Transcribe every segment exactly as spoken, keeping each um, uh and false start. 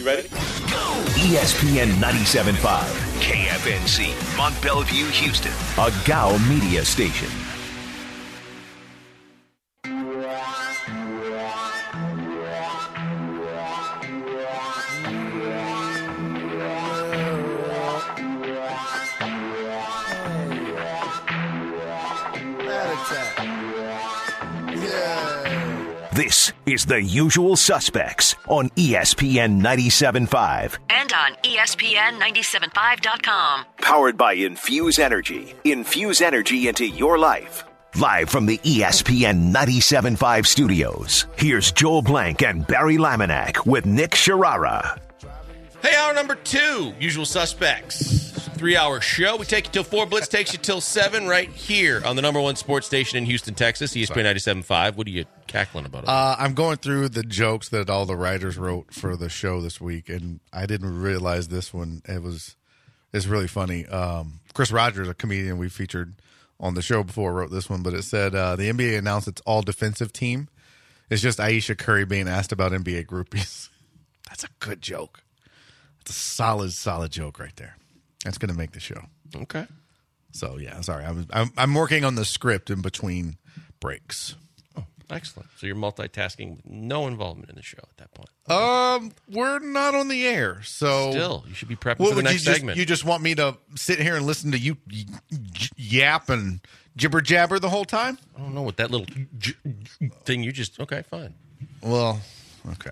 You ready? Go! E S P N ninety-seven point five. K F N C. Mont Bellevue, Houston. A Gow media station. This is The Usual Suspects on E S P N ninety-seven point five. And on E S P N ninety-seven point five dot com. Powered by Infuse Energy. Infuse energy into your life. Live from the E S P N ninety-seven point five studios, here's Joel Blank and Barry Laminack with Nick Sharara. Hey, hour number two, Usual Suspects. Three-hour show. We take you till four. Blitz takes you till seven right here on the number one sports station in Houston, Texas, E S P N ninety-seven point five. What are you cackling about? Uh, I'm going through the jokes that all the writers wrote for the show this week, and I didn't realize this one. It was it's really funny. Um, Chris Rogers, a comedian we featured on the show before, wrote this one, but it said uh, the N B A announced its all-defensive team. It's just Aisha Curry being asked about N B A groupies. That's a good joke. That's a solid, solid joke right there. That's going to make the show. Okay. So, yeah, sorry. I was, I'm, I'm working on the script in between breaks. Oh, excellent. So you're multitasking with no involvement in the show at that point. Um, We're not on the air, so... Still, you should be prepping What for the would next you just, segment. You just want me to sit here and listen to you y- y- yap and jibber-jabber the whole time? I don't know what that little j- j- thing you just... Okay, fine. Well, okay.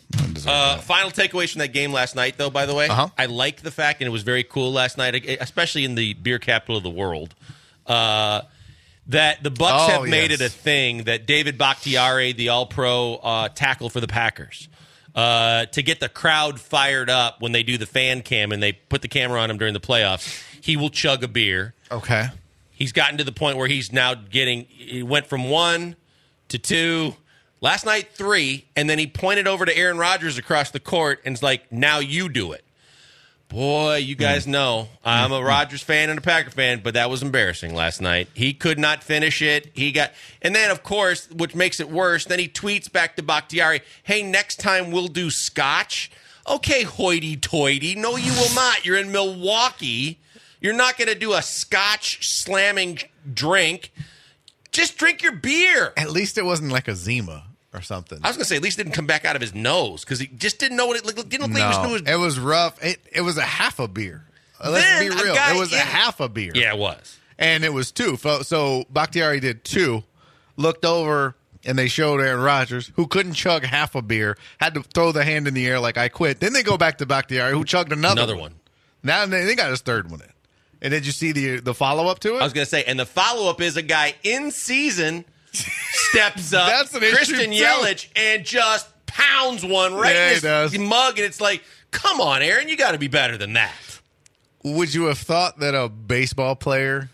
Uh, final takeaways from that game last night, though, by the way. Uh-huh. I like the fact, and it was very cool last night, especially in the beer capital of the world, uh, that the Bucks Oh, have made yes. it a thing that David Bakhtiari, the all-pro uh, tackle for the Packers, uh, to get the crowd fired up when they do the fan cam and they put the camera on him during the playoffs, he will chug a beer. Okay. He's gotten to the point where he's now getting – he went from one to two – last night, three, and then he pointed over to Aaron Rodgers across the court and was like, now you do it. Boy, you guys know I'm a Rodgers fan and a Packer fan, but that was embarrassing last night. He could not finish it. He got, and then, of course, which makes it worse, then he tweets back to Bakhtiari, hey, next time we'll do scotch. Okay, hoity-toity. No, you will not. You're in Milwaukee. You're not going to do a scotch slamming drink. Just drink your beer. At least it wasn't like a Zima or something. I was going to say, at least it didn't come back out of his nose because he just didn't know what it looked. Didn't look like he No, was knew it was rough. It, it was a half a beer. Uh, Let's Then be a real. guy It was a in- half a beer. Yeah, it was. And it was two. So, so Bakhtiari did two, looked over, and they showed Aaron Rodgers, who couldn't chug half a beer, had to throw the hand in the air like I quit. Then they go back to Bakhtiari, who chugged another, Another one. one. Now they, they got his third one in. And did you see the the follow-up to it? I was going to say, and the follow-up is a guy in season steps up, That's an issue, Christian too. Yelich, and just pounds one right Yeah, he in does. his mug, and it's like, come on, Aaron, you got to be better than that. Would you have thought that a baseball player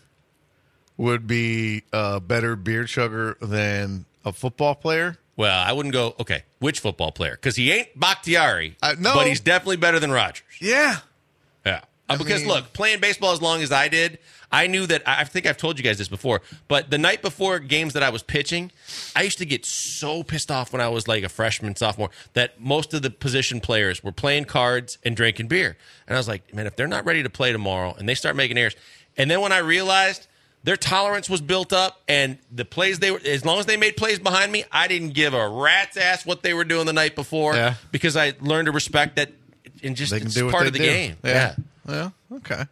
would be a better beer chugger than a football player? Well, I wouldn't go, okay, which football player? Because he ain't Bakhtiari, Uh, no. but he's definitely better than Rodgers. Yeah. Yeah. Uh, because, mean- look, playing baseball as long as I did, I knew that, I think I've told you guys this before, but the night before games that I was pitching, I used to get so pissed off when I was like a freshman, sophomore, that most of the position players were playing cards and drinking beer. And I was like, man, if they're not ready to play tomorrow and they start making errors. And then when I realized their tolerance was built up and the plays they were, as long as they made plays behind me, I didn't give a rat's ass what they were doing the night before Yeah. because I learned to respect that and just They can it's do what part they of the do. game. Yeah. Well, okay.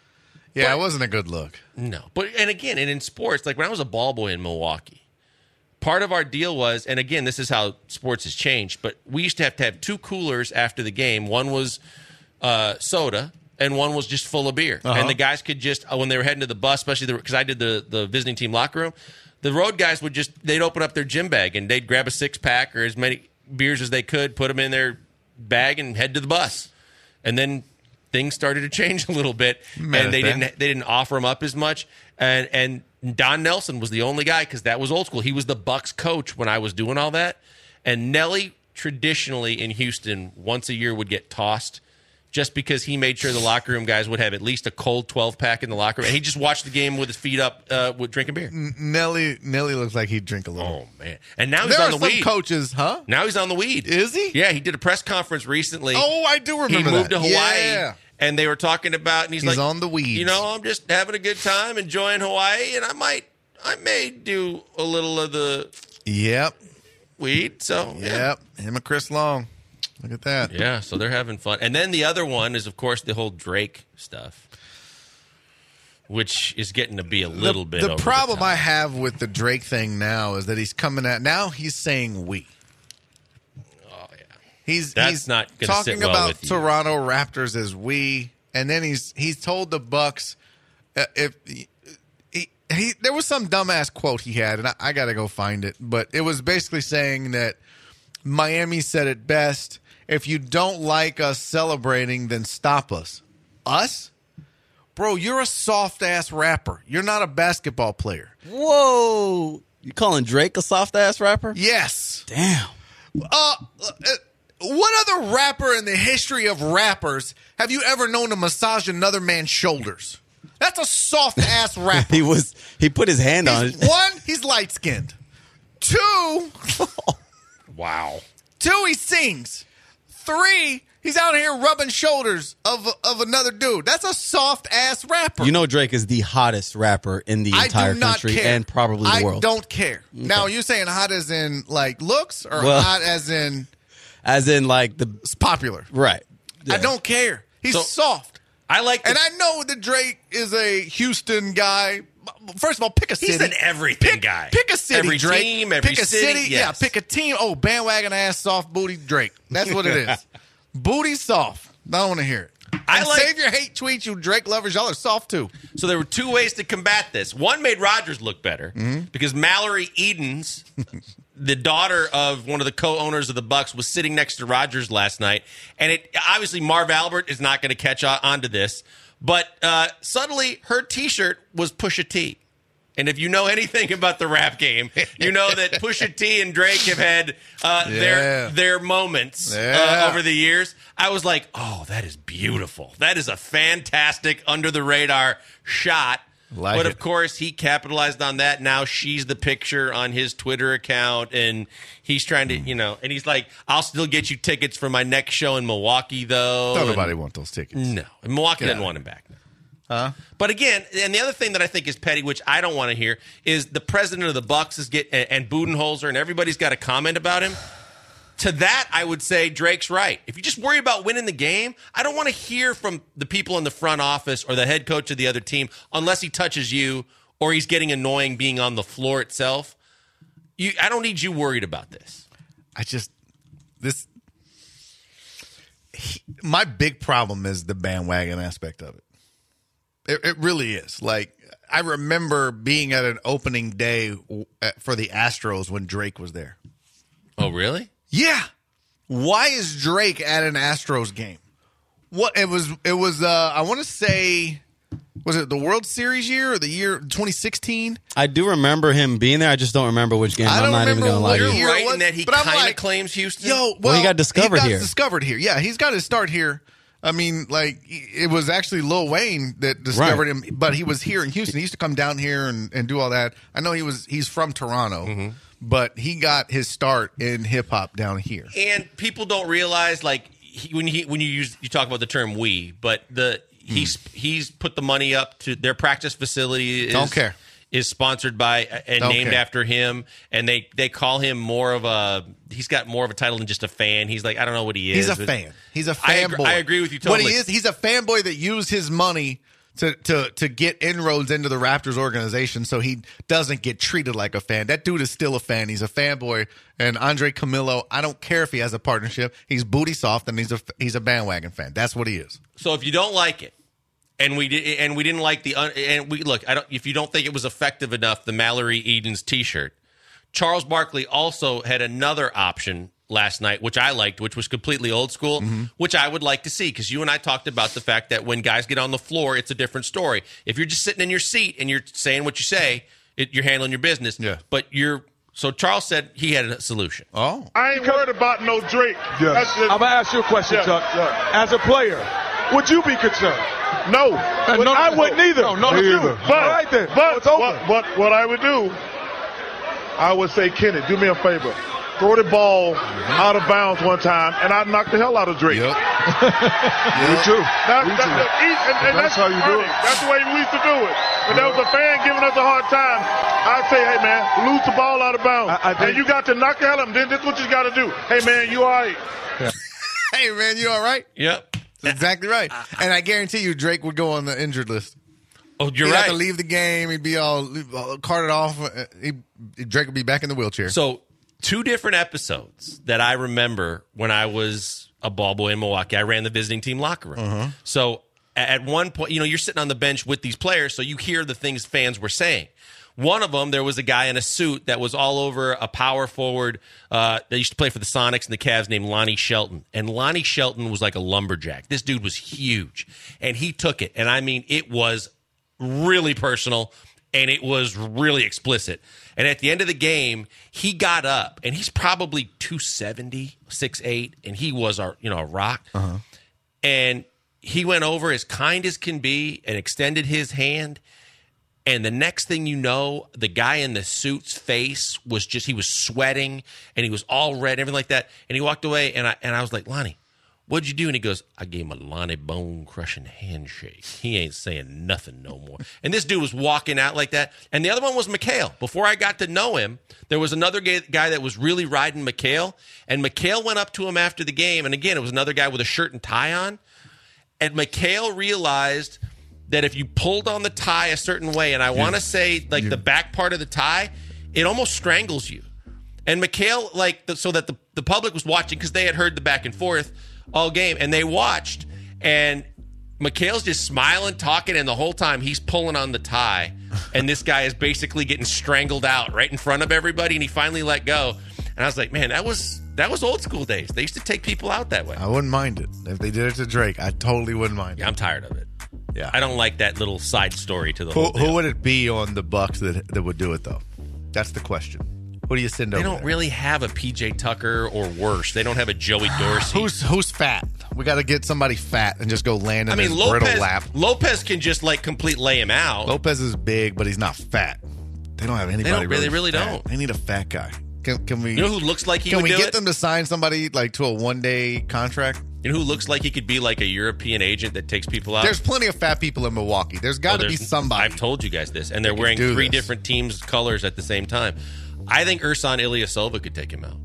Yeah, But- it wasn't a good look. No. But, and again, and in sports, like when I was a ball boy in Milwaukee, part of our deal was, and again, this is how sports has changed, but we used to have to have two coolers after the game. One was uh, soda, and one was just full of beer. Uh-huh. And the guys could just, uh, when they were heading to the bus, especially because I did the, the visiting team locker room, the road guys would just, they'd open up their gym bag and they'd grab a six pack or as many beers as they could, put them in their bag and head to the bus. And then things started to change a little bit, Mad and they at that. didn't they didn't offer them up as much. And and Don Nelson was the only guy because that was old school. He was the Bucks coach when I was doing all that. And Nelly traditionally in Houston once a year would get tossed just because he made sure the locker room guys would have at least a cold twelve pack in the locker room. And he just watched the game with his feet up, uh, with drinking beer. Nelly, Nelly looks like he'd drink a little. Oh man! And now he's there on are the some weed. Coaches, huh? Now he's on the weed. Is he? Yeah, he did a press conference recently. Oh, I do remember. He moved that. to Hawaii, Yeah. and they were talking about, and he's, He's like, on the weeds. You know, I'm just having a good time, enjoying Hawaii, and I might, I may do a little of the Yep. weed. So yeah. Yep. Him and Chris Long. Look at that. Yeah, so they're having fun. And then the other one is, of course, the whole Drake stuff, which is getting to be a little the, bit The over problem the top. I have with the Drake thing now is that he's coming at now he's saying we. Oh, yeah. He's That's he's not gonna talking sit well about with you. Toronto Raptors as we, and then he's he's told the Bucks uh, if he, he, he there was some dumbass quote he had, and I, I got to go find it, but it was basically saying that Miami said it best: if you don't like us celebrating, then stop us. Us? Bro, you're a soft-ass rapper. You're not a basketball player. Whoa. You calling Drake a soft-ass rapper? Yes. Damn. Uh, uh, what other rapper in the history of rappers have you ever known to massage another man's shoulders? That's a soft-ass rapper. He was. He put his hand on He's- it. one, he's light-skinned. Two, Wow. two, he sings. Three, he's out here rubbing shoulders of of another dude. That's a soft-ass rapper. You know Drake is the hottest rapper in the I entire do not country care. and probably the I world. don't care. Now, you saying hot as in, like, looks or Well- hot as in As in, like, the. it's popular? Right. I Yeah. don't care. He's So- soft. I like the, And I know that Drake is a Houston guy. First of all, pick a city. He's an everything pick, guy. Pick a city, Every Drake. team, every pick a city, Yeah, yes. pick a team. Oh, bandwagon ass, soft booty Drake. That's what it is. Booty soft. I don't want to hear it. I And like- save your hate tweets, you Drake lovers. Y'all are soft too. So there were two ways to combat this. One made Rodgers look better because Mallory Edens, the daughter of one of the co-owners of the Bucks, was sitting next to Rodgers last night, and it obviously Marv Albert is not going to catch on, onto this, but uh, suddenly her T-shirt was Pusha T. And if you know anything about the rap game, you know that Pusha T and Drake have had uh, Yeah. their their moments Yeah. uh, over the years. I was like, oh, that is beautiful. That is a fantastic under the radar shot. Like but it. of course, he capitalized on that. Now she's the picture on his Twitter account, and he's trying to, you know, and he's like, I'll still get you tickets for my next show in Milwaukee, though. Don't And- nobody want those tickets. no, Milwaukee Yeah. doesn't want him back. Huh? But again, and the other thing that I think is petty, which I don't want to hear, is the president of the Bucks is get and, and Budenholzer, and everybody's got a comment about him. To that, I would say Drake's right. If you just worry about winning the game, I don't want to hear from the people in the front office or the head coach of the other team unless he touches you or he's getting annoying being on the floor itself. You, I don't need you worried about this. I just this he, my big problem is the bandwagon aspect of it. It, it really is. Like, I remember being at an opening day w- at- for the Astros when Drake was there. Oh, really? Yeah. Why is Drake at an Astros game? What it was it was uh I want to say was it the World Series year or the year twenty sixteen? I do remember him being there. I just don't remember which game. I I'm don't not even remember going to lie what to You're you. year it right was, in that he but I'm kind of like, claims Houston. Yo, well, Well, he got discovered he got here. discovered here. Yeah, he's got his start here. I mean, like, it was actually Lil Wayne that discovered Right. him, but he was here in Houston. He used to come down here and, and do all that. I know he was he's from Toronto, Mm-hmm. but he got his start in hip hop down here. And people don't realize, like, he, when he when you use you talk about the term "we," but the he's he's put the money up to their practice facility. Is, Don't care. Is sponsored by and Don't named care. after him, and they they call him more of a. He's got more of a title than just a fan. He's like, I don't know what he is. He's a but- fan. He's a I fanboy. agree- I agree with you What totally. he is, he's a fanboy that used his money to, to, to get inroads into the Raptors organization so he doesn't get treated like a fan. That dude is still a fan. He's a fanboy. And Andre Camillo, I don't care if he has a partnership. He's booty soft and he's a, he's a bandwagon fan. That's what he is. So if you don't like it, and we did, and we didn't like the, un, and we look, I don't. If you don't think it was effective enough, the Mallory Edens T-shirt, Charles Barkley also had another option last night, which I liked, which was completely old school, Mm-hmm. which I would like to see because you and I talked about the fact that when guys get on the floor, it's a different story. If you're just sitting in your seat and you're saying what you say, it, you're handling your business. Yeah. But you're So Charles said he had a solution. Oh. I ain't worried about no Drake. Yeah. That's just, I'm going to ask you a question, yeah, Chuck. yeah. As a player, would you be concerned? No. But no, I wouldn't either. No, no, Me you. either. But, All right then. but It's over. what, what, what I would do, I would say, Kenny, do me a favor. Throw the ball mm-hmm. out of bounds one time, and I'd knock the hell out of Drake. Yep. Me too. That, Me that, too. that, and, and that's, that's how you do funny. it. That's the way we used to do it. When there was a fan giving us a hard time, I'd say, hey, man, lose the ball out of bounds. I, I think, and you got to knock the hell out of him. Then this is what you got to do. Hey, man, you all right. Yeah. Hey, man, you all right? Yep. That's exactly right. And I guarantee you Drake would go on the injured list. Oh, you're He'd right. have to leave the game. He'd be all carted off. He, Drake would be back in the wheelchair. So two different episodes that I remember when I was a ball boy in Milwaukee. I ran the visiting team locker room. Uh-huh. So at one point, you know, you're sitting on the bench with these players, so you hear the things fans were saying. One of them, there was a guy in a suit that was all over a power forward uh, that used to play for the Sonics and the Cavs named Lonnie Shelton. And Lonnie Shelton was like a lumberjack. This dude was huge. And he took it. And I mean, it was really personal, and it was really explicit. And at the end of the game, he got up, and he's probably two seventy, six eight, and he was our, you know, a rock. Uh-huh. And he went over as kind as can be and extended his hand. And the next thing you know, the guy in the suit's face was just, he was sweating, and he was all red, everything like that. And he walked away, and I and I was like, Lonnie, what'd you do? And he goes, I gave him a Lonnie bone-crushing handshake. He ain't saying nothing no more. And this dude was walking out like that. And the other one was McHale. Before I got to know him, there was another guy that was really riding McHale. And McHale went up to him after the game. And again, it was another guy with a shirt and tie on. And McHale realized that if you pulled on the tie a certain way, and I want to say like yeah. the back part of the tie, it almost strangles you. And McHale, like, the, so that the, the public was watching because they had heard the back and forth all game, and they watched, and McHale's just smiling, talking, and the whole time he's pulling on the tie, and this guy is basically getting strangled out right in front of everybody, and he finally let go. And I was like, man, that was that was old school days. They used to take people out that way. I wouldn't mind it. If they did it to Drake, I totally wouldn't mind it. Yeah, I'm tired of it. Yeah. I don't like that little side story to the who, whole deal. Who would it be on the Bucks that that would do it, though? That's the question. Who do you send they over don't there? really have a P J Tucker or worse. They don't have a Joey Dorsey. who's who's fat? We got to get somebody fat and just go land in I mean, his Lopez, brittle lap. Lopez can just like complete lay him out. Lopez is big, but he's not fat. They don't have anybody. They don't, really, they really fat. don't. They need a fat guy. Can, can we? You know who looks like he can would we do get it? them to sign somebody like to a one day contract? You know who looks like he could be like a European agent that takes people out? There's plenty of fat people in Milwaukee. There's got to oh, be somebody. I've told you guys this, and they're that wearing can do three this. different teams' colors at the same time. I think Ersan Ilyasova could take him out.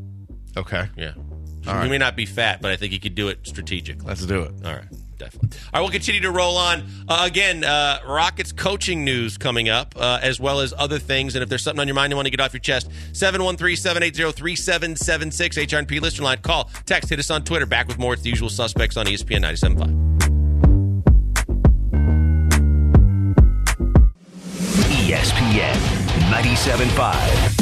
Okay. Yeah. All he right. may not be fat, but I think he could do it strategically. Let's do it. All right. Definitely. All right, we'll continue to roll on. Uh, again, uh, Rockets coaching news coming up, uh, as well as other things. And if there's something on your mind you want to get off your chest, seven one three, seven eight zero, three seven seven six, H R and P listener line. Call, text, hit us on Twitter. Back with more. It's the usual suspects on E S P N ninety-seven point five. E S P N ninety-seven point five.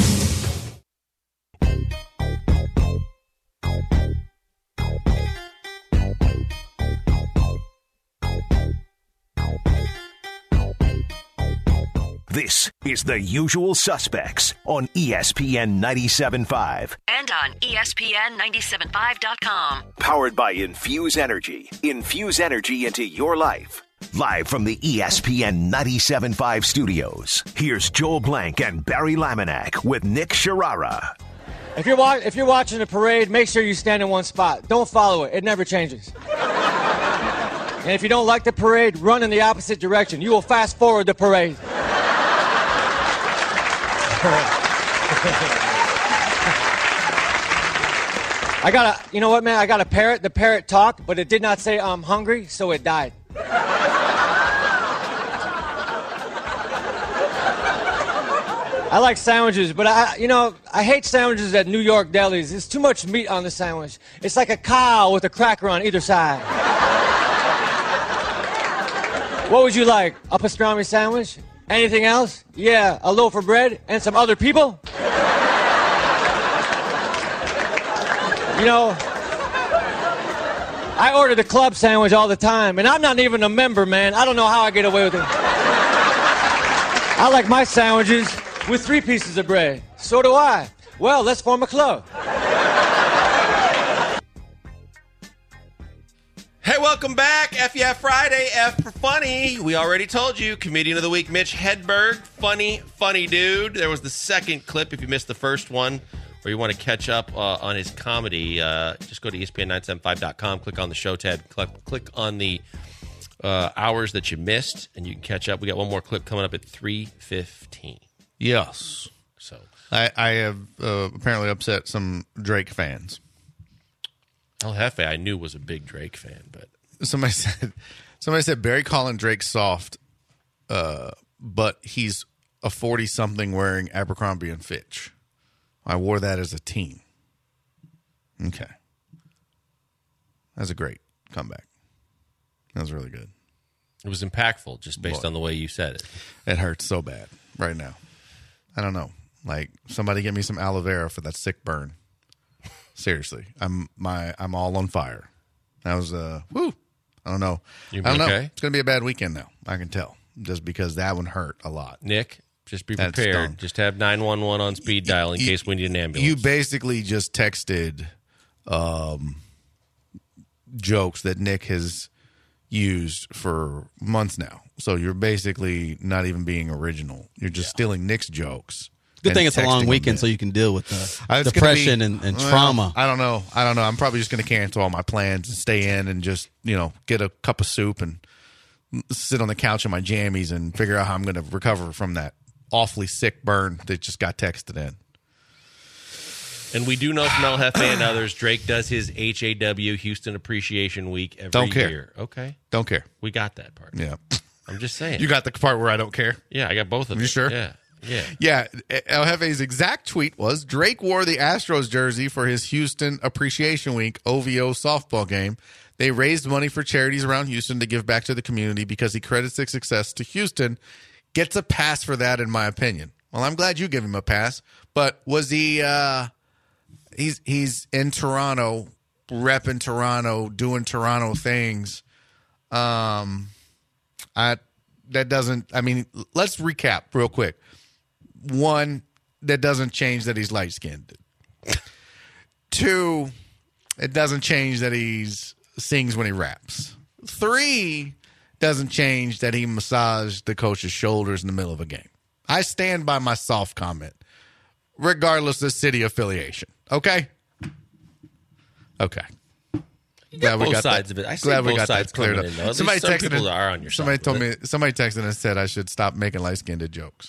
This is The Usual Suspects on E S P N ninety-seven point five. And on E S P N ninety-seven point five dot com. Powered by Infuse Energy. Infuse energy into your life. Live from the E S P N ninety-seven point five studios, here's Joel Blank and Barry Laminack with Nick Sharara. If you're, wa- if you're watching a parade, make sure you stand in one spot. Don't follow it. It never changes. And if you don't like the parade, run in the opposite direction. You will fast forward the parade. I got a, you know what, man? I got a parrot. The parrot talked, but it did not say I'm hungry, so it died. I like sandwiches, but I, you know, I hate sandwiches at New York delis. There's too much meat on the sandwich. It's like a cow with a cracker on either side. What would you like? A pastrami sandwich? Anything else? Yeah, a loaf of bread and some other people? You know, I order the club sandwich all the time, and I'm not even a member, man. I don't know how I get away with it. I like my sandwiches with three pieces of bread. So do I. Well, let's form a club. Hey, welcome back. F Yeah Friday, F for funny. We already told you, comedian of the week, Mitch Hedberg. Funny, funny dude. There was the second clip. If you missed the first one or you want to catch up uh, on his comedy, uh, just go to E S P N nine seventy-five dot com, click on the show tab, click, click on the uh, hours that you missed, and you can catch up. We got one more clip coming up at three fifteen. Yes. So I, I have uh, apparently upset some Drake fans. El Jefe, I knew was a big Drake fan, but Somebody said somebody said Barry calling Drake soft, uh, but he's a forty-something wearing Abercrombie and Fitch. I wore that as a teen. Okay. That's a great comeback. That was really good. it was impactful just based Boy. on the way you said it. It hurts so bad right now. I don't know. Like, somebody get me some aloe vera for that sick burn. Seriously, I'm my I'm all on fire. That was uh, whoo. I don't know. You I don't okay? know. It's gonna be a bad weekend now. I can tell just because that one hurt a lot. Nick, just be That's prepared. dumb. Just have nine one one on speed dial in You- case we need an ambulance. You basically just texted um, jokes that Nick has used for months now. So you're basically not even being original. You're just stealing Nick's jokes. Good and thing it's a long texting weekend them so in. you can deal with the Uh, it's gonna depression be- and, and well, trauma. I don't know. I don't know. I'm probably just going to cancel all my plans and stay in and just, you know, get a cup of soup and sit on the couch in my jammies and figure out how I'm going to recover from that awfully sick burn that just got texted in. And we do know from El Jefe and others, Drake does his H A W, Houston Appreciation Week, every Don't care. year. Okay. Don't care. We got that part. Yeah. I'm just saying. You got the part where I don't care? yeah, I got both of them. You sure? Yeah. Yeah. Yeah, El Jefe's exact tweet was, Drake wore the Astros jersey for his Houston Appreciation Week O V O softball game. They raised money for charities around Houston to give back to the community because he credits the success to Houston. Gets a pass for that, in my opinion. Well, I'm glad you give him a pass. But was he, uh, he's, he's in Toronto, repping Toronto, doing Toronto things. Um, I, that doesn't, I mean, let's recap real quick. One, that doesn't change that he's light-skinned. Two, it doesn't change that he sings when he raps. Three, doesn't change that he massaged the coach's shoulders in the middle of a game. I stand by my soft comment, regardless of city affiliation. Okay? Okay. Glad both sides of it. I see glad we both got sides that cleared coming up. in, though. At Somebody least some texted people in- are on your side Somebody with told it. me. Somebody texted and said I should stop making light-skinned jokes.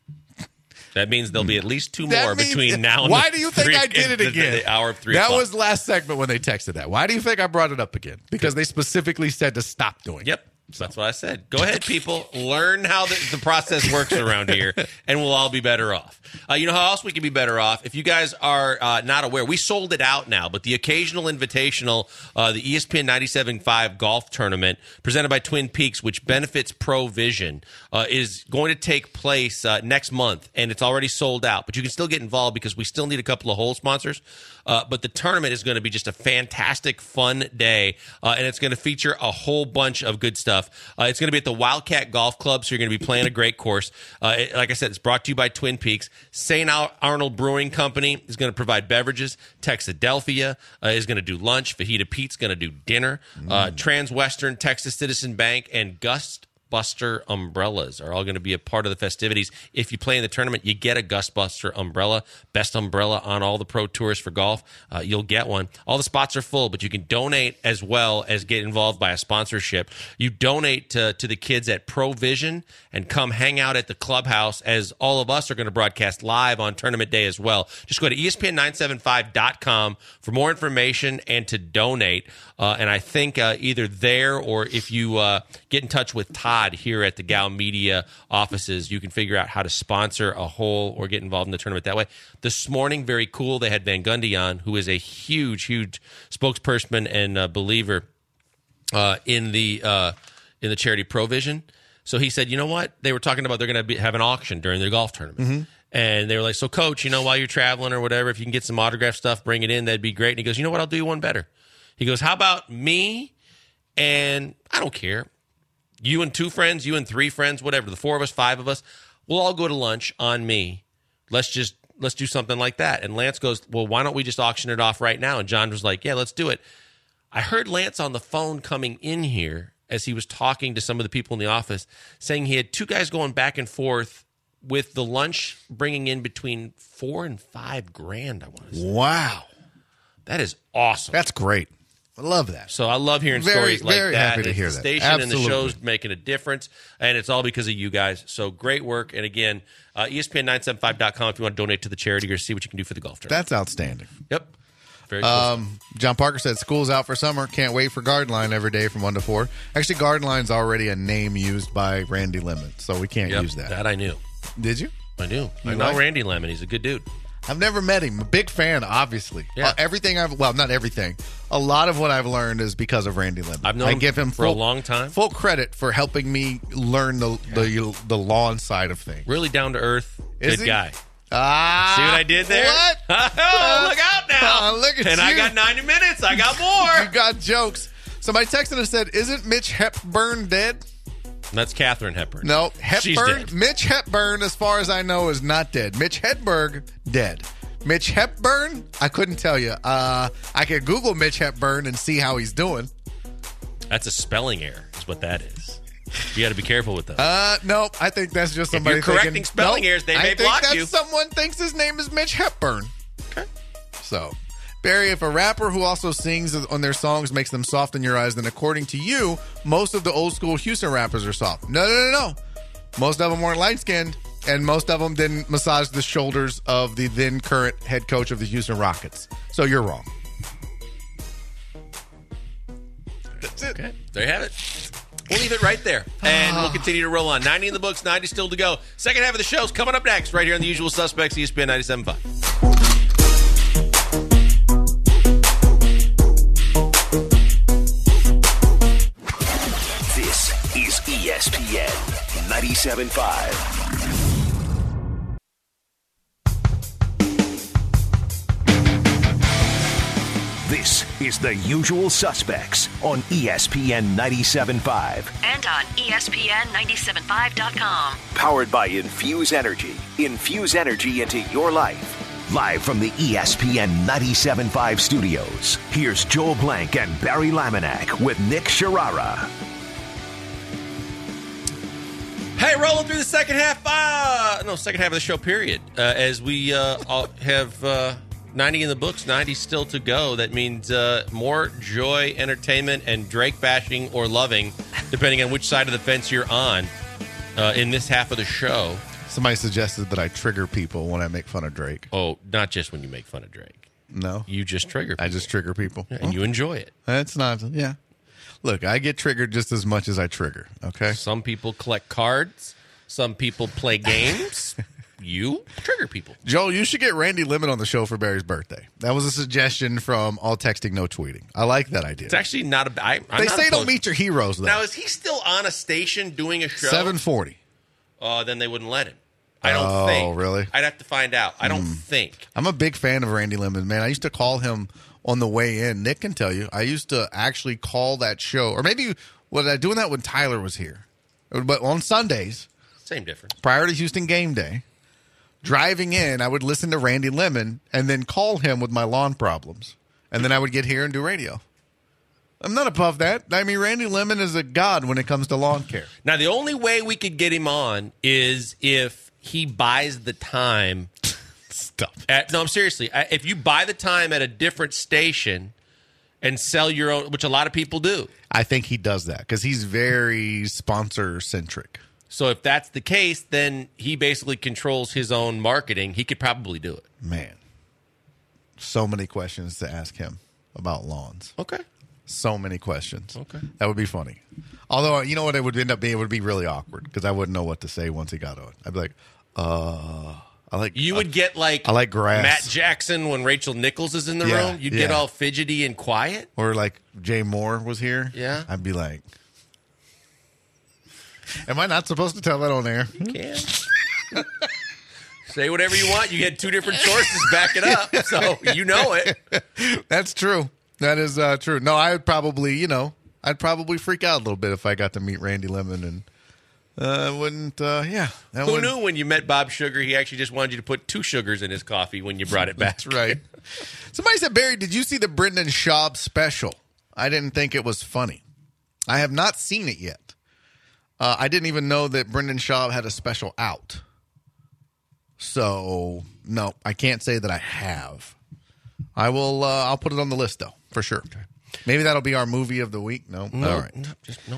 That means there'll be at least two That more means- between now and Why the do you think three- I did it the- again? The hour of three That o'clock. was last segment when they texted that. Why do you think I brought it up again? Because they specifically said to stop doing it. Yep. That's what I said. Go ahead, people. Learn how the, the process works around here, and we'll all be better off. Uh, you know how else we can be better off? If you guys are uh, not aware, we sold it out now, but the occasional invitational, uh, the E S P N ninety-seven point five golf tournament presented by Twin Peaks, which benefits ProVision, uh, is going to take place uh, next month, and it's already sold out. But you can still get involved because we still need a couple of hole sponsors. Uh, but the tournament is going to be just a fantastic, fun day, uh, and it's going to feature a whole bunch of good stuff. Uh, it's going to be at the Wildcat Golf Club, so you're going to be playing a great course. Uh, it, like I said, it's brought to you by Twin Peaks. Saint Arnold Brewing Company is going to provide beverages. Texadelphia uh, is going to do lunch. Fajita Pete's going to do dinner. Uh, Transwestern, Texas Citizen Bank, and Gust Buster umbrellas are all going to be a part of the festivities. If you play in the tournament, you get a Gustbuster umbrella, best umbrella on all the pro tours for golf. Uh, you'll get one. All the spots are full, but you can donate as well as get involved by a sponsorship. You donate to, to the kids at ProVision and come hang out at the clubhouse, as all of us are going to broadcast live on tournament day as well. Just go to E S P N nine seventy-five dot com for more information and to donate. Uh, and I think uh, either there or if you uh, get in touch with Todd here at the Gal Media offices, you can figure out how to sponsor a hole or get involved in the tournament that way. This morning, very cool, they had Van Gundy on, who is a huge, huge spokesperson and uh, believer uh, in the uh, in the charity ProVision. So he said, you know what? They were talking about they're going to have an auction during their golf tournament. Mm-hmm. And they were like, so, Coach, you know, while you're traveling or whatever, if you can get some autograph stuff, bring it in, that'd be great. And he goes, you know what? I'll do you one better. He goes, how about me and I don't care, you and two friends, you and three friends, whatever, the four of us, five of us, we'll all go to lunch on me, Let's just let's do something like that. And Lance goes, well, why don't we just auction it off right now? And John was like, yeah, let's do it. I heard Lance on the phone coming in here as he was talking to some of the people in the office, saying he had two guys going back and forth with the lunch bringing in between four and five grand, I want to say. Wow. That is awesome. That's great. I love that. So I love hearing Very, stories like very that. happy to It's hear the that. station Absolutely. and the show's making a difference, and it's all because of you guys. So great work. And again, uh, E S P N nine seventy-five dot com if you want to donate to the charity or see what you can do for the golf tournament. That's outstanding. Yep. Very cool. Um, John Parker said, school's out for summer. Can't wait for Garden Line every day from one to four. Actually, Garden Line's already a name used by Randy Lemon, so we can't Yep, use that. That I knew. Did you? I knew. You I know like- Randy Lemon. He's a good dude. I've never met him. A big fan, obviously. Yeah. Uh, everything I've, well, not everything. A lot of what I've learned is because of Randy Lemon. I've known I him give him for a full, long time. full credit for helping me learn the the, the lawn side of things. Really down to earth. Is Good he? guy. Ah, See what I did there? What? Oh, look out now. Oh, look at and you. I got ninety minutes. I got more. You got jokes. Somebody texted and said, "Isn't Mitch Hepburn dead?" That's Katharine Hepburn. No, She's Hepburn. dead. Mitch Hepburn, as far as I know, is not dead. Mitch Hedberg, dead. Mitch Hepburn, I couldn't tell you. Uh, I could Google Mitch Hepburn and see how he's doing. That's a spelling error, is what that is. You got to be careful with that. Uh, no, I think that's just If somebody you're correcting thinking, spelling nope, errors, they I may think block that's you. Someone thinks his name is Mitch Hepburn. Okay. So, Barry, if a rapper who also sings on their songs makes them soft in your eyes, then according to you, most of the old school Houston rappers are soft. No, no, no, no. Most of them weren't light skinned, and most of them didn't massage the shoulders of the then current head coach of the Houston Rockets. So you're wrong. That's it. Okay. There you have it. We'll leave it right there, and we'll continue to roll on. ninety in the books, ninety still to go. Second half of the show's coming up next, right here on The Usual Suspects, E S P N ninety-seven point five. This is E S P N ninety-seven point five. This is The Usual Suspects on E S P N ninety-seven point five. And on E S P N ninety-seven point five dot com. Powered by Infuse Energy. Infuse energy into your life. Live from the E S P N ninety-seven point five studios, here's Joel Blank and Barry Laminack with Nick Sharara. Hey, rolling through the second half, uh, no, second half of the show, period. Uh, as we uh, all have uh, ninety in the books, ninety still to go. That means uh, more joy, entertainment, and Drake bashing or loving, depending on which side of the fence you're on uh, in this half of the show. Somebody suggested that I trigger people when I make fun of Drake. Oh, not just when you make fun of Drake. No. You just trigger people. I just trigger people. And you enjoy it. That's not, yeah. Look, I get triggered just as much as I trigger, okay? Some people collect cards. Some people play games. You trigger people. Joel, you should get Randy Lemon on the show for Barry's birthday. That was a suggestion from All Texting, No Tweeting. I like that idea. It's actually not a... I, I'm they not say don't opposed- meet your heroes, though. Now, is he still on a station doing a show? seven forty. Oh, then they wouldn't let him. I don't Oh, think. really? I'd have to find out. I don't think. I'm a big fan of Randy Lemon, man. I used to call him on the way in. Nick can tell you. I used to actually call that show. Or maybe was I doing that when Tyler was here? But on Sundays, Same difference. prior to Houston game day, driving in, I would listen to Randy Lemon and then call him with my lawn problems. And then I would get here and do radio. I'm not above that. I mean, Randy Lemon is a god when it comes to lawn care. Now, the only way we could get him on is if he buys the time. Stop. At, no, I'm seriously. I- If you buy the time at a different station and sell your own, which a lot of people do. I think he does that because he's very sponsor-centric. So if that's the case, then he basically controls his own marketing. He could probably do it. Man, so many questions to ask him about lawns. Okay. So many questions. Okay. That would be funny. Although, you know what it would end up being? It would be really awkward because I wouldn't know what to say once he got on. I'd be like, uh, I like. You uh, would get like I like grass. Matt Jackson when Rachel Nichols is in the Yeah, room. You'd get yeah. all fidgety and quiet. Or like Jay Moore was here. Yeah. I'd be like, am I not supposed to tell that on air? You can. Say whatever you want. You had two different sources back it up, so you know it. That's true. That is uh, true. No, I would probably, you know, I'd probably freak out a little bit if I got to meet Randy Lemon and Uh, wouldn't, uh, yeah. That Who wouldn't- knew when you met Bob Sugar, he actually just wanted you to put two sugars in his coffee when you brought it back. That's right. Somebody said, Barry, did you see the Brendan Schaub special? I didn't think it was funny. I have not seen it yet. Uh, I didn't even know that Brendan Schaub had a special out. So, no, I can't say that I have. I will, uh, I'll put it on the list, though, for sure. Maybe that'll be our movie of the week. No? No, All right. no, just no.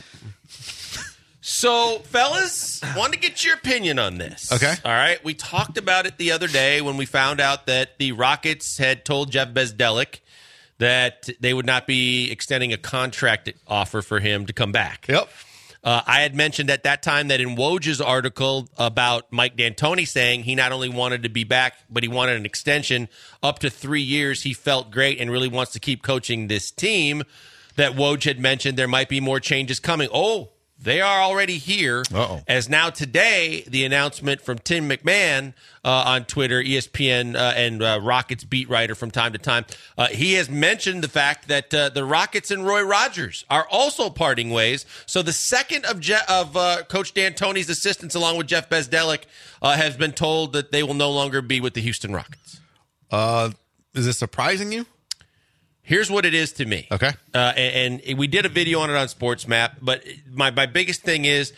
So, fellas, want to get your opinion on this. Okay. All right. We talked about it the other day when we found out that the Rockets had told Jeff Bezdelik that they would not be extending a contract offer for him to come back. Yep. Uh, I had mentioned at that time that in Woj's article about Mike D'Antoni saying he not only wanted to be back, but he wanted an extension up to three years. He felt great and really wants to keep coaching this team. That Woj had mentioned there might be more changes coming. Oh, they are already here. Uh-oh. As now today, the announcement from Tim McMahon uh, on Twitter, E S P N uh, and uh, Rockets beat writer from time to time, uh, he has mentioned the fact that uh, the Rockets and Roy Rogers are also parting ways. So the second of, Je- of uh, Coach D'Antoni's assistants, along with Jeff Bezdelik, uh, has been told that they will no longer be with the Houston Rockets. Uh, is this surprising you? Here's what it is to me. Okay. Uh, and, and we did a video on it on Sports Map, but my, my biggest thing is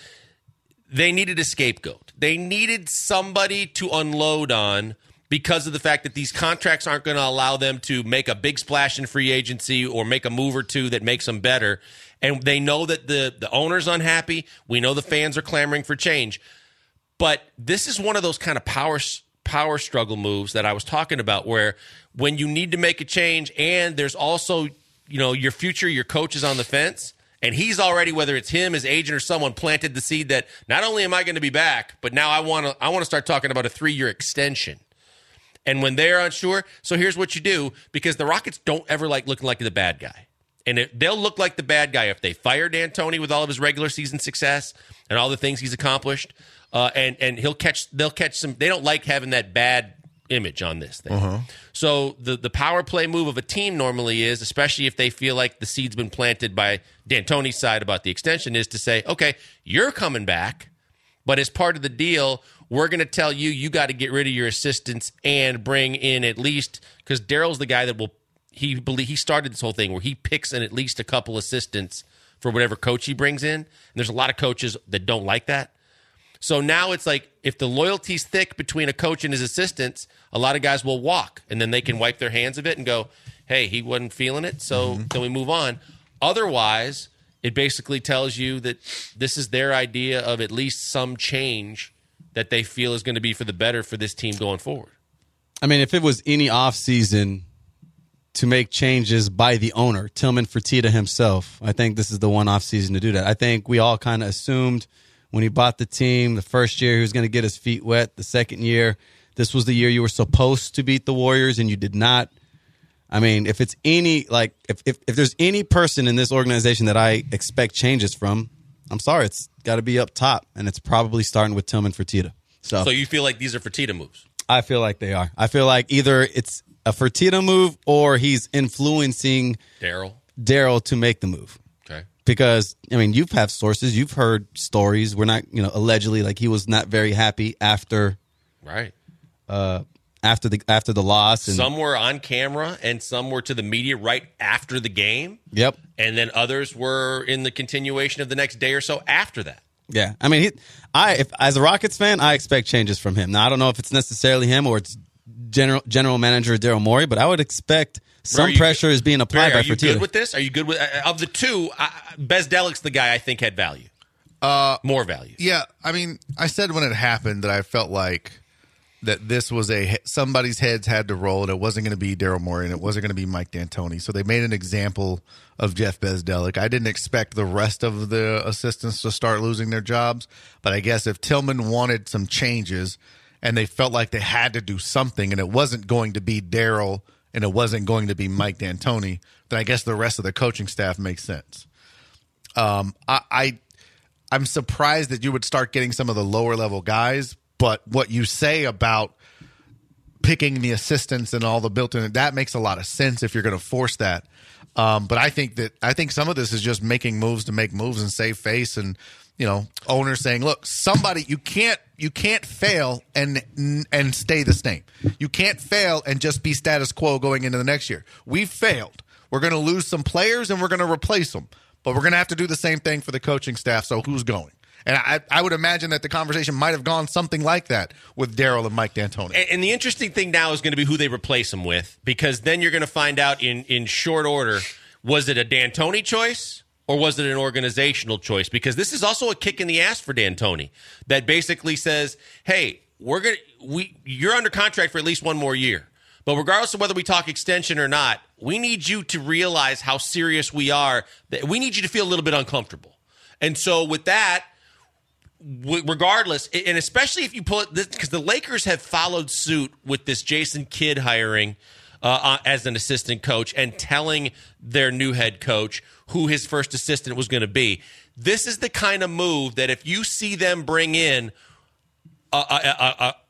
they needed a scapegoat. They needed somebody to unload on because of the fact that these contracts aren't going to allow them to make a big splash in free agency or make a move or two that makes them better. And they know that the, the owner's unhappy. We know the fans are clamoring for change. But this is one of those kind of power power struggle moves that I was talking about, where when you need to make a change and there's also, you know, your future, your coach is on the fence, and he's already, whether it's him, his agent, or someone, planted the seed that not only am I going to be back, but now I want to I want to start talking about a three-year extension. And when they're unsure, so here's what you do, because the Rockets don't ever like looking like the bad guy. And it, they'll look like the bad guy if they fire D'Antoni with all of his regular season success and all the things he's accomplished. Uh, and and he'll catch. They'll catch some. They don't like having that bad image on this thing. Uh-huh. So the the power play move of a team normally is, especially if they feel like the seed's been planted by D'Antoni's side about the extension, is to say, okay, you're coming back, but as part of the deal, we're going to tell you you got to get rid of your assistants and bring in at least, because Daryl's the guy that will. He believe he started this whole thing where he picks in at least a couple assistants for whatever coach he brings in. And there's a lot of coaches that don't like that. So now it's like if the loyalty's thick between a coach and his assistants, a lot of guys will walk, and then they can wipe their hands of it and go, hey, he wasn't feeling it, so mm-hmm. then we move on. Otherwise, it basically tells you that this is their idea of at least some change that they feel is going to be for the better for this team going forward. I mean, if it was any offseason to make changes by the owner, Tillman Fertitta himself, I think this is the one offseason to do that. I think we all kind of assumed when he bought the team, the first year he was going to get his feet wet. The second year, this was the year you were supposed to beat the Warriors, and you did not. I mean, if it's any, like, if, if, if there's any person in this organization that I expect changes from, I'm sorry, it's got to be up top, and it's probably starting with Tillman Fertitta. So, so you feel like these are Fertitta moves? I feel like they are. I feel like either it's a Fertitta move or he's influencing Daryl Daryl to make the move. Okay. Because, I mean, you've had sources, you've heard stories. We're not, you know, allegedly, like he was not very happy after, right, uh, after the after the loss. And, some were on camera, and some were to the media right after the game. Yep. And then others were in the continuation of the next day or so after that. Yeah, I mean, he, I if as a Rockets fan, I expect changes from him. Now, I don't know if it's necessarily him or it's general general manager Daryl Morey, but I would expect some you, pressure is being applied Barry, by Fertitta. Are you Fertitta. good with this? Are you good with uh, of the two? Uh, Bezdelik's the guy I think had value, uh, more value. Yeah, I mean, I said when it happened that I felt like that this was a somebody's heads had to roll, and it wasn't going to be Daryl Morey, and it wasn't going to be Mike D'Antoni. So they made an example of Jeff Bezdelik. I didn't expect the rest of the assistants to start losing their jobs, but I guess if Tillman wanted some changes and they felt like they had to do something, and it wasn't going to be Daryl and it wasn't going to be Mike D'Antoni, then I guess the rest of the coaching staff makes sense. Um, I, I I'm surprised that you would start getting some of the lower level guys. But what you say about picking the assistants and all the built-in, that makes a lot of sense if you're going to force that. Um, but I think that I think some of this is just making moves to make moves and save face, and you know, owners saying, "Look, somebody, you can't you can't fail and and stay the same. You can't fail and just be status quo going into the next year. We've failed. We're going to lose some players and we're going to replace them, but we're going to have to do the same thing for the coaching staff. So who's going?" And I, I would imagine that the conversation might have gone something like that with Daryl and Mike D'Antoni. And, and the interesting thing now is going to be who they replace him with, because then you're going to find out in, in short order, was it a D'Antoni choice or was it an organizational choice? Because this is also a kick in the ass for D'Antoni that basically says, hey, we're gonna we you're under contract for at least one more year. But regardless of whether we talk extension or not, we need you to realize how serious we are. That we need you to feel a little bit uncomfortable. And so with that, regardless, and especially if you pull it, because the Lakers have followed suit with this Jason Kidd hiring uh, as an assistant coach and telling their new head coach who his first assistant was going to be. This is the kind of move that if you see them bring in a, a, a, a,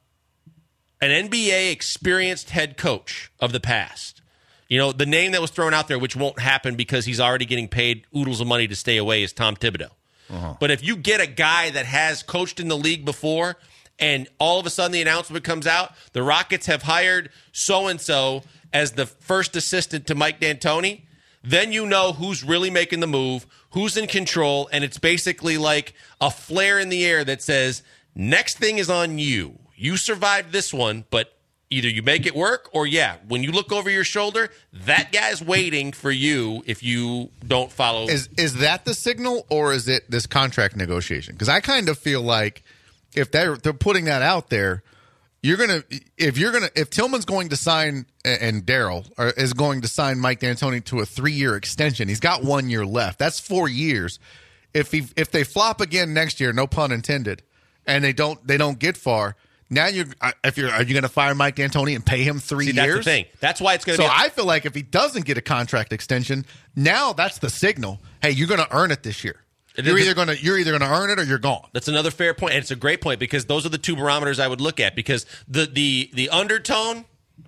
an N B A experienced head coach of the past, you know, the name that was thrown out there, which won't happen because he's already getting paid oodles of money to stay away, is Tom Thibodeau. Uh-huh. But if you get a guy that has coached in the league before and all of a sudden the announcement comes out, the Rockets have hired so-and-so as the first assistant to Mike D'Antoni, then you know who's really making the move, who's in control, and it's basically like a flare in the air that says, next thing is on you. You survived this one, but either you make it work or, yeah, when you look over your shoulder, that guy's waiting for you if you don't follow. Is is that the signal, or is it this contract negotiation? Because I kind of feel like if they're, they're putting that out there, you're going to – if you're going to – if Tillman's going to sign and Daryl is going to sign Mike D'Antoni to a three-year extension, he's got one year left. That's four years. If he if they flop again next year, no pun intended, and they don't they don't get far – now you're if you're are you going to fire Mike D'Antoni and pay him three See, years? That's the thing. That's why it's going to. So be a- I feel like if he doesn't get a contract extension, now that's the signal. Hey, you're going to earn it this year. It you're either going to you're either going to earn it or you're gone. That's another fair point, and it's a great point because those are the two barometers I would look at. Because the the the undertone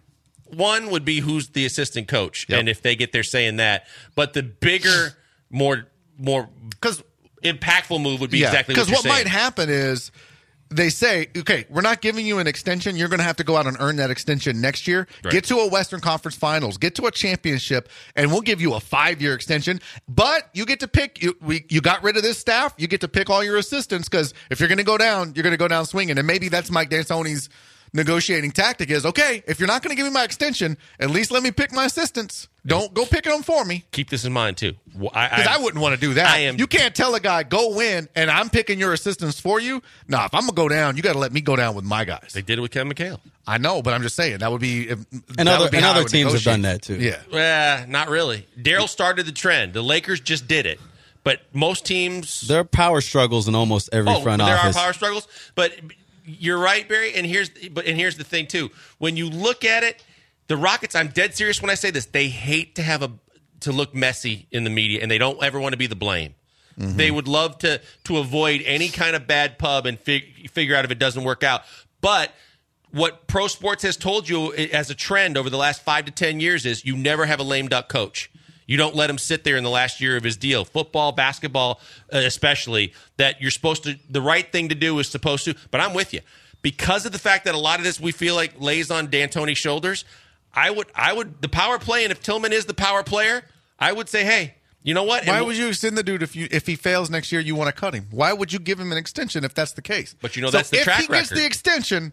one would be who's the assistant coach, yep. and if they get there saying that. But the bigger, more more because impactful move would be yeah, exactly what you're because what saying. might happen is. They say, okay, we're not giving you an extension. You're going to have to go out and earn that extension next year. Right. Get to a Western Conference Finals. Get to a championship, and we'll give you a five-year extension. But you get to pick. You, we, you got rid of this staff. You get to pick all your assistants because if you're going to go down, you're going to go down swinging. And maybe that's Mike D'Antoni's negotiating tactic is, okay, if you're not going to give me my extension, at least let me pick my assistants. Don't go picking them for me. Keep this in mind, too. Because I, I, I wouldn't want to do that. I am, you can't tell a guy, go win, and I'm picking your assistants for you. No, if I'm going to go down, you got to let me go down with my guys. They did it with Kevin McHale. I know, but I'm just saying, that would be if, And that other, would be and how other I would teams negotiate. have done that, too. Yeah. Well, not really. Daryl started the trend. The Lakers just did it. But most teams... There are power struggles in almost every oh, front there office. There are power struggles, but... You're right, Barry, and here's but and here's the thing too. When you look at it, the Rockets, I'm dead serious when I say this, they hate to have a to look messy in the media, and they don't ever want to be the blame. Mm-hmm. They would love to to avoid any kind of bad pub and fig, figure out if it doesn't work out. But what pro sports has told you as a trend over the last five to ten years is you never have a lame duck coach. You don't let him sit there in the last year of his deal. Football, basketball, uh, especially, that you're supposed to, the right thing to do is supposed to, but I'm with you. Because of the fact that a lot of this we feel like lays on D'Antoni's shoulders, I would, I would, the power play, and if Tillman is the power player, I would say, hey, you know what? Why and would you extend the dude if you if he fails next year, you want to cut him? Why would you give him an extension if that's the case? But you know so that's the track record. If he gets record. the extension,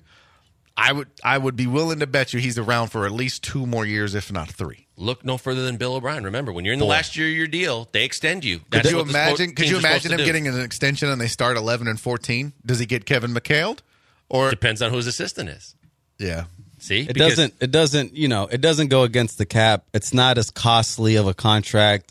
I would I would be willing to bet you he's around for at least two more years, if not three. Look no further than Bill O'Brien. Remember, when you're in the Boy. last year of your deal, they extend you. Could That's you what the imagine? spo- Could you teams are imagine him supposed to do. getting an extension and they start eleven and fourteen? Does he get Kevin McHale? Or Depends on who his assistant is. yeah, See, It Because- doesn't. It doesn't. You know, it doesn't go against the cap. It's not as costly of a contract.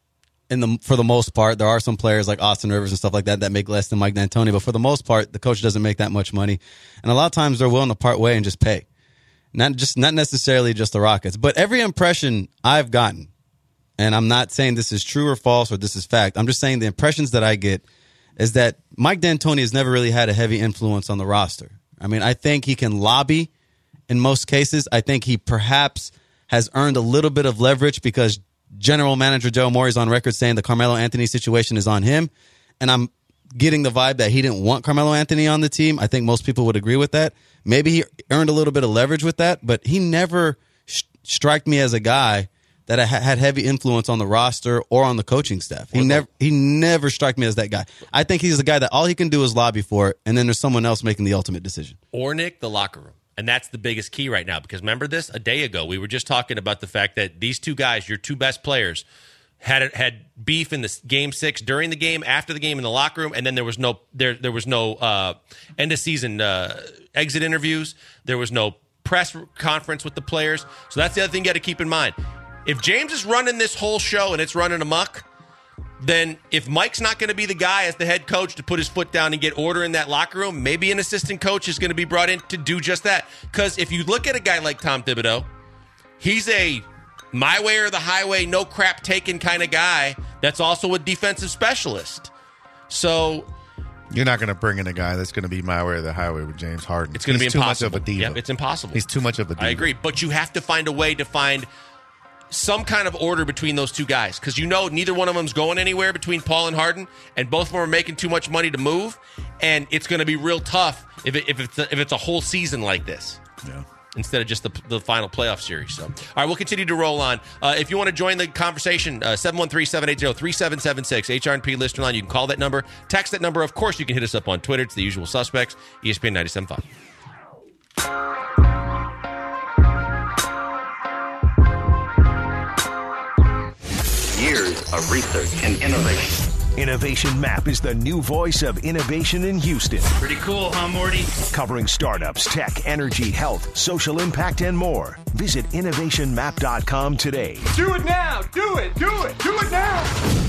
In the for the most part, there are some players like Austin Rivers and stuff like that that make less than Mike D'Antoni. But for the most part, the coach doesn't make that much money, and a lot of times they're willing to part way and just pay. Not just not necessarily just the Rockets, but every impression I've gotten, and I'm not saying this is true or false or this is fact. I'm just saying the impressions that I get is that Mike D'Antoni has never really had a heavy influence on the roster. I mean, I think he can lobby in most cases. I think he perhaps has earned a little bit of leverage because General Manager Joe Morey's on record saying the Carmelo Anthony situation is on him, and I'm getting the vibe that he didn't want Carmelo Anthony on the team. I think most people would agree with that. Maybe he earned a little bit of leverage with that, but he never sh- struck me as a guy that ha- had heavy influence on the roster or on the coaching staff. He never he never struck me as that guy. I think he's the guy that all he can do is lobby for it, and then there's someone else making the ultimate decision. Or, Nick, the locker room. And that's the biggest key right now, because remember this? A day ago, we were just talking about the fact that these two guys, your two best players, had had beef in the game six, during the game, after the game, in the locker room, and then there was no there there was no uh, end of season uh, exit interviews. There was no press conference with the players. So that's the other thing you got to keep in mind. If James is running this whole show and it's running amok, then if Mike's not going to be the guy as the head coach to put his foot down and get order in that locker room, maybe an assistant coach is going to be brought in to do just that. Because if you look at a guy like Tom Thibodeau, he's a my way or the highway, no crap taken kind of guy that's also a defensive specialist. So you're not going to bring in a guy that's going to be my way or the highway with James Harden. It's going to be too impossible. much of a diva. Yep, it's impossible. He's too much of a diva. I agree. But you have to find a way to find some kind of order between those two guys, because you know neither one of them's going anywhere between Paul and Harden, and both of them are making too much money to move, and it's going to be real tough if, it, if, it's a, if it's a whole season like this. Yeah. Instead of just the, the final playoff series. So, all right, we'll continue to roll on. Uh, if you want to join the conversation, uh, seven one three, seven eight zero, three seven seven six, H R and P listener line. You can call that number, text that number. Of course, you can hit us up on Twitter. It's the usual suspects, E S P N ninety-seven point five. Years of research and innovation. Innovation Map is the new voice of innovation in Houston. Pretty cool, huh, Morty? Covering startups, tech, energy, health, social impact, and more. Visit innovation map dot com today. Do it now! Do it! Do it! Do it now!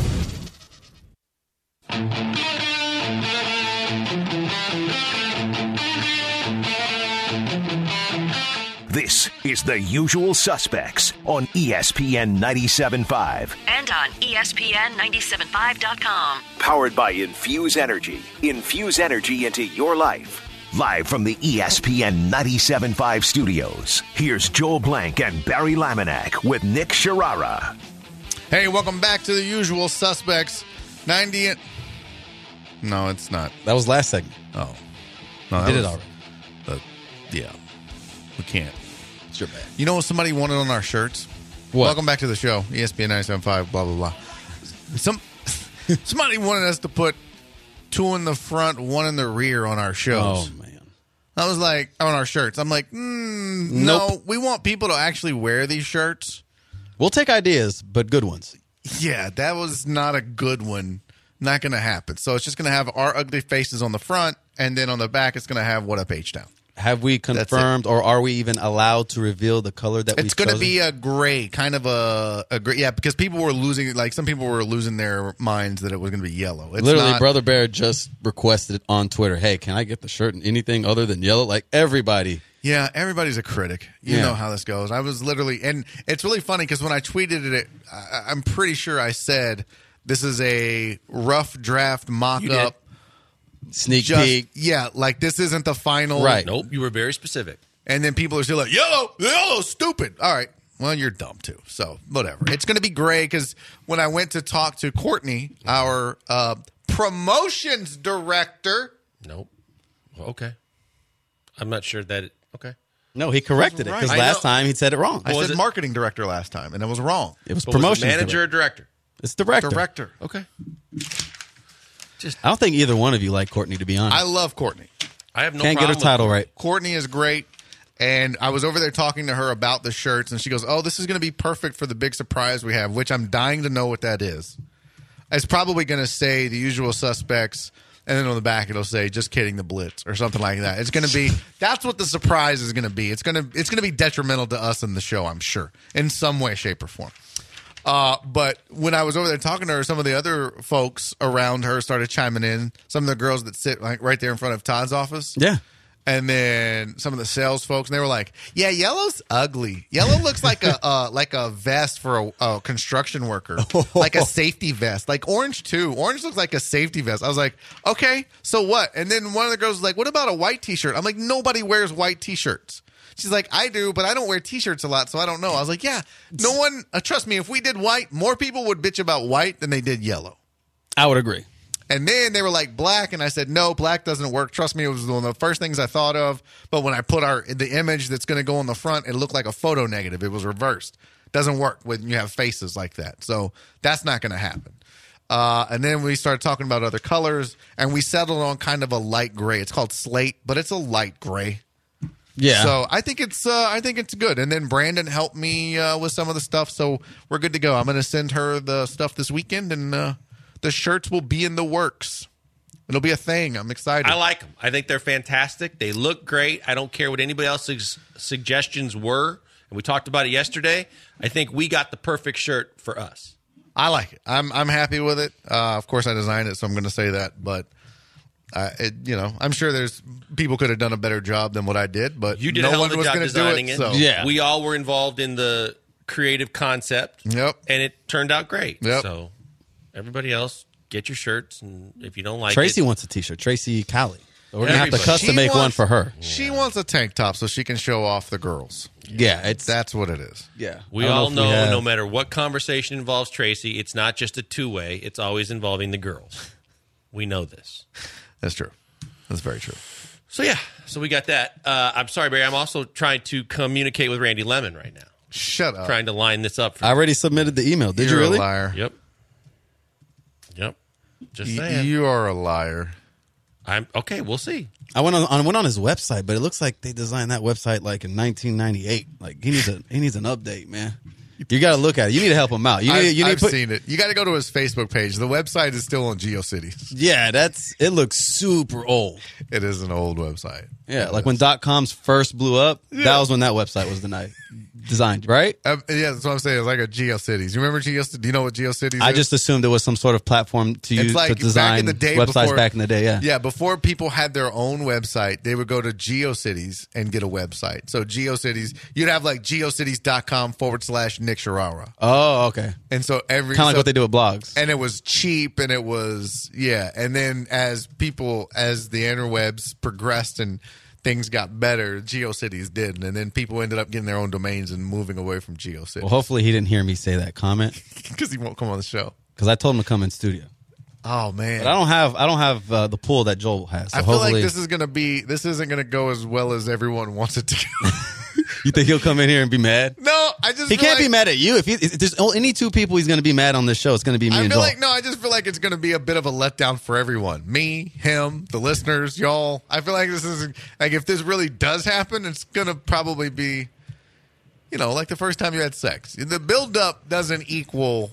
This is The Usual Suspects on E S P N ninety-seven point five. And on E S P N ninety-seven point five dot com. Powered by Infuse Energy. Infuse energy into your life. Live from the E S P N ninety-seven point five studios, here's Joel Blank and Barry Laminack with Nick Sharara. Hey, welcome back to The Usual Suspects. ninety And- no, it's not. That was last segment. Oh. No, that Did was it already. The, yeah. We can't. It's your bad. You know what somebody wanted on our shirts? What? Welcome back to the show. E S P N ninety-seven point five, blah, blah, blah. Some Somebody wanted us to put two in the front, one in the rear on our shows. Oh, man. I was like, on our shirts. I'm like, mm, Nope. no, we want people to actually wear these shirts. We'll take ideas, but good ones. Yeah, that was not a good one. Not going to happen. So it's just going to have our ugly faces on the front, and then on the back, it's going to have What Up H-Town. Have we confirmed, or are we even allowed to reveal the color that we've It's going to chosen? be a gray, kind of a, a gray. Yeah, because people were losing, like some people were losing their minds that it was going to be yellow. It's Literally, not, Brother Bear just requested on Twitter, hey, can I get the shirt in anything other than yellow? Like, everybody. Yeah, everybody's a critic. You Yeah. know how this goes. I was literally, and it's really funny because when I tweeted it, I, I'm pretty sure I said this is a rough draft mock-up. Sneak Just, peek. yeah, like this isn't the final. Right. Nope, you were very specific. And then people are still like, yellow, yellow, stupid. All right. Well, you're dumb too. So whatever. It's going to be gray because when I went to talk to Courtney, our uh, promotions director. Nope. Well, okay. I'm not sure that it, okay. No, he corrected it Right. because I last know. time he said it wrong. I was said it? marketing director last time, and it was wrong. It was But was it promotion. manager or director? It's director. Director. Okay. I don't think either one of you like Courtney, to be honest. I love Courtney. I have no Can't get her problem with title right. Courtney is great. And I was over there talking to her about the shirts, and she goes, oh, this is going to be perfect for the big surprise we have, which I'm dying to know what that is. It's probably going to say The Usual Suspects, and then on the back it'll say, just kidding, the Blitz, or something like that. It's going to be, that's what the surprise is going to be. It's going to it's going to be detrimental to us in the show, I'm sure, in some way, shape, or form. Uh, but when I was over there talking to her, some of the other folks around her started chiming in. Some of the girls that sit like right there in front of Todd's office. Yeah. And then some of the sales folks, and they were like, "Yeah, yellow's ugly. Yellow looks like a uh, like a vest for a, a construction worker, like a safety vest. Like orange too. Orange looks like a safety vest." I was like, "Okay, so what?" And then one of the girls was like, "What about a white T-shirt?" I'm like, "Nobody wears white T-shirts. She's like, I do, but I don't wear T-shirts a lot, so I don't know. I was like, yeah, no one, uh, trust me, if we did white, more people would bitch about white than they did yellow. I would agree. And then they were like, black, and I said, no, black doesn't work. Trust me, it was one of the first things I thought of. But when I put our the image that's going to go on the front, it looked like a photo negative. It was reversed. Doesn't work when you have faces like that. So that's not going to happen. Uh, and then we started talking about other colors, and we settled on kind of a light gray. It's called slate, but it's a light gray. Yeah. So I think it's uh, I think it's good. And then Brandon helped me uh, with some of the stuff, so we're good to go. I'm going to send her the stuff this weekend, and uh, the shirts will be in the works. It'll be a thing. I'm excited. I like them. I think they're fantastic. They look great. I don't care what anybody else's suggestions were. And we talked about it yesterday. I think we got the perfect shirt for us. I like it. I'm I'm happy with it. Uh, of course, I designed it, so I'm going to say that. But uh, it, you know, I'm sure there's people could have done a better job than what I did. But you did no a hell one of a was job going to do designing it. it. So. Yeah. We all were involved in the creative concept. Yep. And it turned out great. Yep. So everybody else, get your shirts, and if you don't like Tracy it, wants a T-shirt. Tracy Cowley. So we're Yeah, gonna have to everybody. custom She make wants- one for her. She wants a tank top so she can show off the girls. Yeah, it's That's what it is. yeah. we I don't all if know, we have- no matter what conversation involves Tracy, it's not just a two-way. It's always involving the girls. We know this. That's true. That's very true. So, yeah. So we got that. Uh, I'm sorry, Barry. I'm also trying to communicate with Randy Lemon right now. Shut up. Trying to line this up for I already submitted the email. Did You're you really? a liar. Yep. Yep. Just Y- saying. You are a liar. I'm okay. We'll see. I went on, I went on his website, but it looks like they designed that website like in nineteen ninety-eight. Like he needs a he needs an update, man. You got to look at it. You need to help him out. You need I've, you need I've to put, seen it. You got to go to his Facebook page. The website is still on GeoCities. Yeah, that's it. Looks super old. It is an old website. Yeah, like when dot coms first blew up, that was when that website was the night designed, right? Um, yeah, that's what I'm saying. It's like a GeoCities. You remember GeoCities? Do you know what GeoCities I is? just assumed it was some sort of platform to use It's like to design back in the day websites before, back in the day. Yeah, Yeah, before people had their own website, they would go to GeoCities and get a website. So GeoCities, you'd have like geocities.com forward slash Nick Sharara. Oh, okay. And so every Kind of like so- what they do with blogs. and it was cheap and it was yeah and then as people as the interwebs progressed and things got better, GeoCities did, and then people ended up getting their own domains and moving away from GeoCities Well, hopefully he didn't hear me say that comment because he won't come on the show. because I told him to come in studio. Oh man, But I don't have I don't have uh, the pool that Joel has. So I feel hopefully, like this is gonna be this isn't gonna go as well as everyone wants it to go. you think he'll come in here and be mad? No, I just He feel can't like, be mad at you. If, he, if there's any two people he's going to be mad on this show, it's going to be me I and feel Joel. like no, I just feel like it's going to be a bit of a letdown for everyone. Me, him, the listeners, y'all. I feel like this is like if this really does happen, it's going to probably be, you know, like the first time you had sex. The build up doesn't equal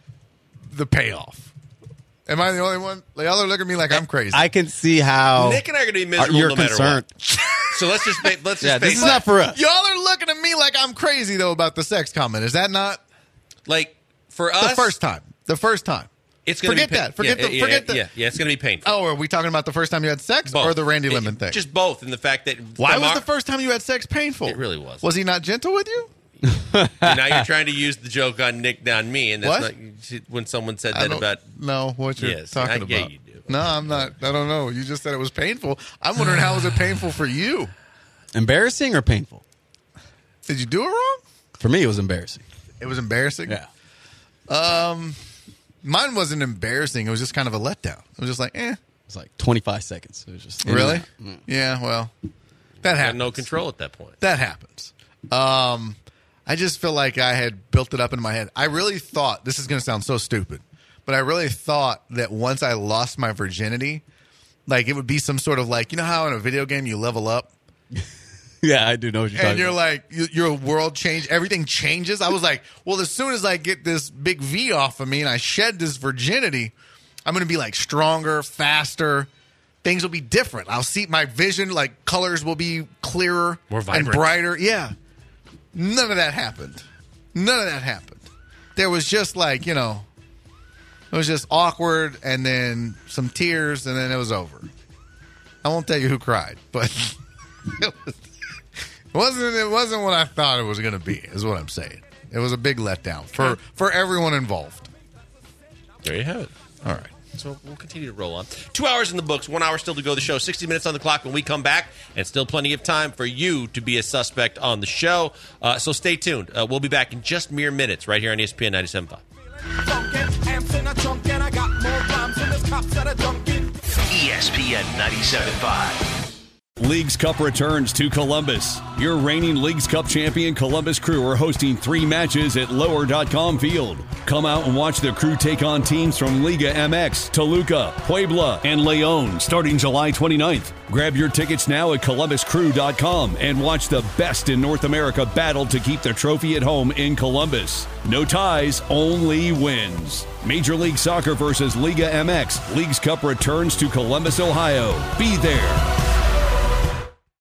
the payoff. Am I the only one? Like, y'all are looking at me like I'm crazy. I can see how Nick and I are going to be miserable you're no matter concerned. what. So let's just make, let's just Yeah, this face is it. not for us. Y'all are looking at me like I'm crazy though about the sex comment. Is that not Like for the us, first time? The first time. it's going to Forget be pa- that. Forget yeah, the- yeah, forget yeah, the- yeah, yeah, it's going to be painful. Oh, are we talking about the first time you had sex Both. or the Randy It- Lemon thing? Just both, in the fact that Why was Mar- the first time you had sex painful? It really was. Was he not gentle with you? now you're trying to use the joke on Nick down me, and that's What? not when someone said I that don't about. know what you're Yes, talking I- about. yeah, you do. No, I'm not. I don't know. You just said it was painful. I'm wondering how was it painful for you? embarrassing or painful? Did you do it wrong? For me, it was embarrassing. It was embarrassing. Yeah. Mine wasn't embarrassing. It was just kind of a letdown. It was just like, eh. It's like twenty-five seconds. It was just Really? Yeah. Well, that Had happens. no control at that point. That happens. Um, I just feel like I had built it up in my head. I really thought, this is going to sound so stupid, but I really thought that once I lost my virginity, like it would be some sort of like, you know how in a video game you level up? Yeah, I do know what you're And talking you're about. like, you, your world change, everything changes. I was like, well, as soon as I get this big V off of me and I shed this virginity, I'm going to be like stronger, faster. Things will be different. I'll see my vision, like colors will be clearer More and vibrant. brighter. Yeah. None of that happened. None of that happened. There was just like, you know, it was just awkward and then some tears and then it was over. I won't tell you who cried, but it was. It wasn't it wasn't what I thought it was going to be, is what I'm saying. It was a big letdown for, for everyone involved. There you have it. All right. So we'll continue to roll on. Two hours in the books, one hour still to go. The show, sixty minutes on the clock when we come back, and still plenty of time for you to be a suspect on the show. Uh, so stay tuned. Uh, we'll be back in just mere minutes right here on E S P N ninety-seven point five. E S P N ninety-seven point five. Leagues Cup returns to Columbus. Your reigning Leagues Cup champion Columbus Crew are hosting three matches at lower dot com field. Come out and watch the Crew take on teams from Liga M X, Toluca, Puebla, and Leon starting July twenty-ninth. Grab your tickets now at columbus crew dot com and watch the best in North America battle to keep the trophy at home in Columbus. No ties, only wins. Major League Soccer versus Liga M X. Leagues Cup returns to Columbus, Ohio. Be there.